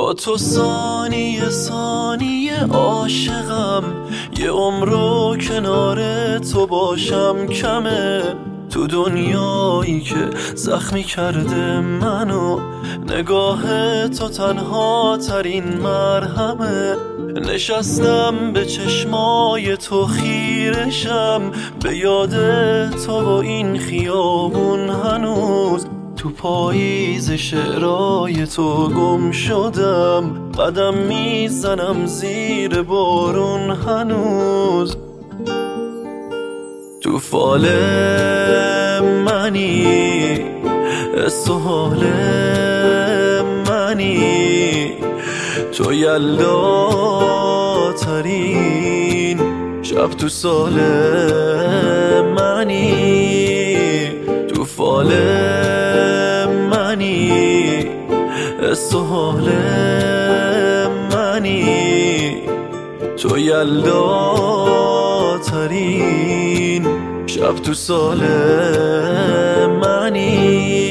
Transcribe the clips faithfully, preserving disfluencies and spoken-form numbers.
با تو ثانیه ثانیه عاشقم، یه عمرو کنار تو باشم کمه. تو دنیایی که زخمی کرده منو، نگاه تو تنها ترین مرهمه. نشستم به چشمای تو خیرشم، به یاد تو و این خیابون هنوز. تو پاییز شعرهای تو گم شدم، قدم میزنم زیر بارون هنوز. تو فال منی، سهال منی، تو یلدا ترین شب تو سال منی. تو فال منی، سهال منی، تو یلدا ترین شب تو سال منی.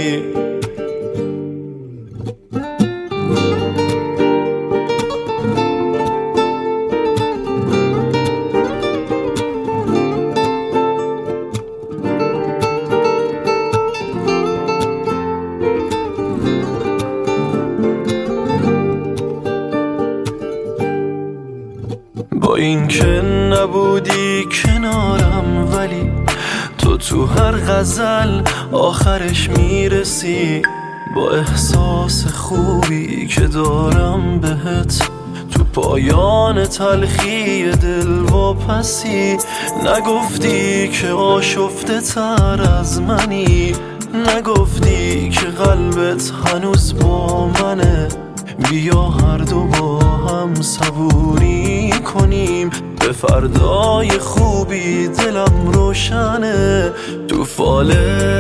با این که نبودی کنارم، ولی تو تو هر غزل آخرش میرسی. با احساس خوبی که دارم بهت، تو پایان تلخی دل واپسی. نگفتی که آشفته تر از منی، نگفتی که قلبت هنوز با منه. بیا هر دو با هم صبوری کنیم، به فردای خوبی دلم روشنه. تو فال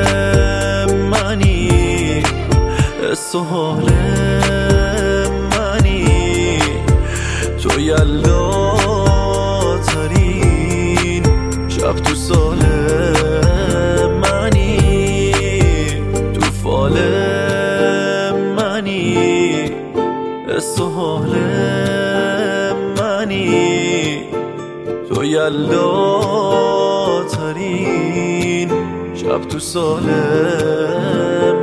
منی، سهال منی، تو یلدا ترین شب تو سال منی. تو فال منی، سهال منی، تو یلدا ترین شب تو سال